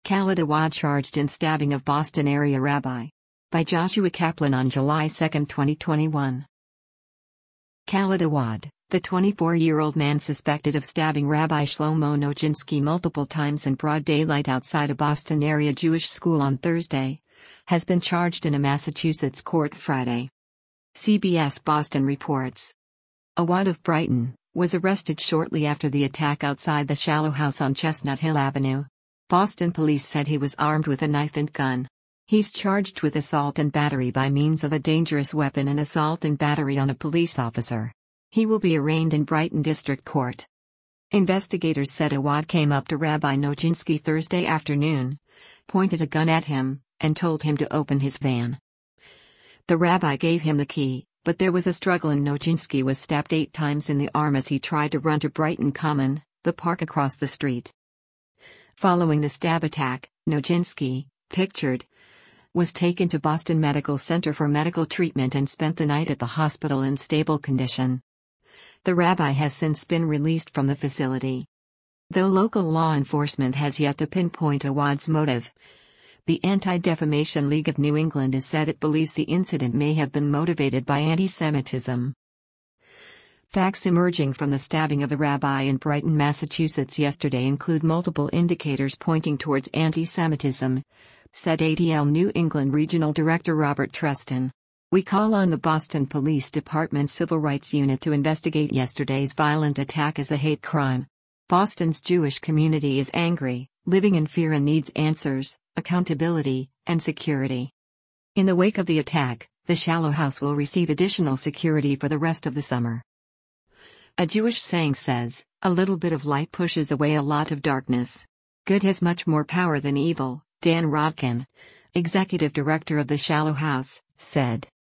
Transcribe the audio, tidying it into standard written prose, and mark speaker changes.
Speaker 1: Khalid Awad charged in stabbing of Boston area rabbi. By Joshua Kaplan on July 2, 2021. Khalid Awad, the 24-year-old man suspected of stabbing Rabbi Shlomo Nojinsky multiple times in broad daylight outside a Boston area Jewish school on Thursday, has been charged in a Massachusetts court Friday. CBS Boston reports. Awad of Brighton was arrested shortly after the attack outside the Shallow House on Chestnut Hill Avenue. Boston police said he was armed with a knife and gun. He's charged with assault and battery by means of a dangerous weapon and assault and battery on a police officer. He will be arraigned in Brighton District Court. Investigators said Awad came up to Rabbi Nojinsky Thursday afternoon, pointed a gun at him, and told him to open his van. The rabbi gave him the key, but there was a struggle and Nojinsky was stabbed 8 times in the arm as he tried to run to Brighton Common, the park across the street. Following the stab attack, Nojinsky, pictured, was taken to Boston Medical Center for medical treatment and spent the night at the hospital in stable condition. The rabbi has since been released from the facility. Though local law enforcement has yet to pinpoint Awad's motive, the Anti-Defamation League of New England has said it believes the incident may have been motivated by anti-Semitism. Facts emerging from the stabbing of a rabbi in Brighton, Massachusetts yesterday include multiple indicators pointing towards anti-Semitism, said ADL New England Regional Director Robert Treston. We call on the Boston Police Department Civil Rights Unit to investigate yesterday's violent attack as a hate crime. Boston's Jewish community is angry, living in fear and needs answers, accountability, and security. In the wake of the attack, the Shallow House will receive additional security for the rest of the summer. A Jewish saying says, "A little bit of light pushes away a lot of darkness." Good has much more power than evil, Dan Rodkin, executive director of the Shallow House, said.